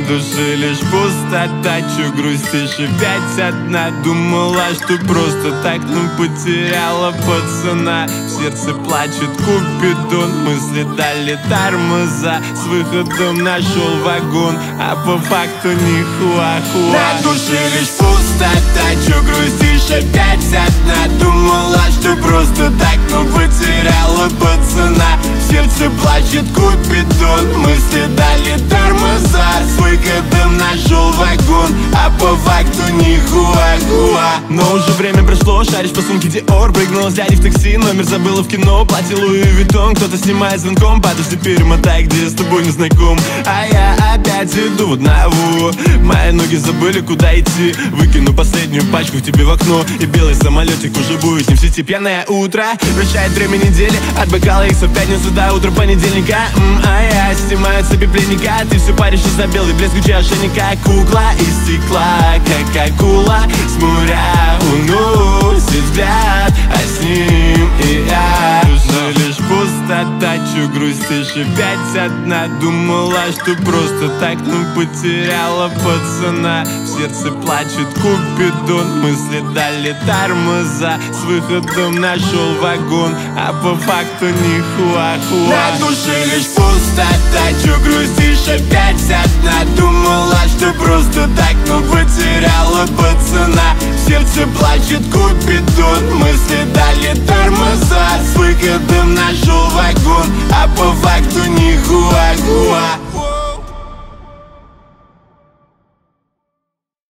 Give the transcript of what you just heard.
душе лишь пустота. Чё грустишь опять одна? Думала, что просто так, но потеряла пацана. В сердце плачет Купидон, мысли дали тормоза. С выходом нашел вагон, а по факту ни хуа-хуа. На душе лишь пустота. Чё грустишь опять одна? Думала, что просто так, но потеряла пацана. В сердце плачет Купидон, мысли дали тормоза. С выходом нашел вагон, а по факту ни хуа-хуа. Но уже время прошло, шаришь по сумке Диор. Прыгнула с дяди в такси, номер забыла в кино. Платье Луи Виттон, кто-то снимает звонком. Подожди, перемотай, где я с тобой не знаком. А я опять иду в одного. Мои ноги забыли, куда идти. Выкину последнюю пачку к тебе в окно. И белый самолетик уже будет не в сети. Пьяное утро вращает время недели. От бокала их в пятницу до утра понедельника. А я снимаю себе пленника. Ты все паришь из-за белый блескучий ошейник. Как кукла из стекла, как акула с моря уносит взгляд, а с ним и я. Душа лишь пустота. Чё грустишь опять одна? Думала, что просто так, но потеряла пацана. В сердце плачет Купидон, мысли дали тормоза. С выходом нашел вагон, а по факту ни хуа-хуа. На душе лишь пустота. Чё грустишь опять одна? Думала, что просто так, но потеряла пацана. В сердце плачет Купидон, мысли дали тормоза. С выходом нашел вагон, а по факту ни хуа-хуа.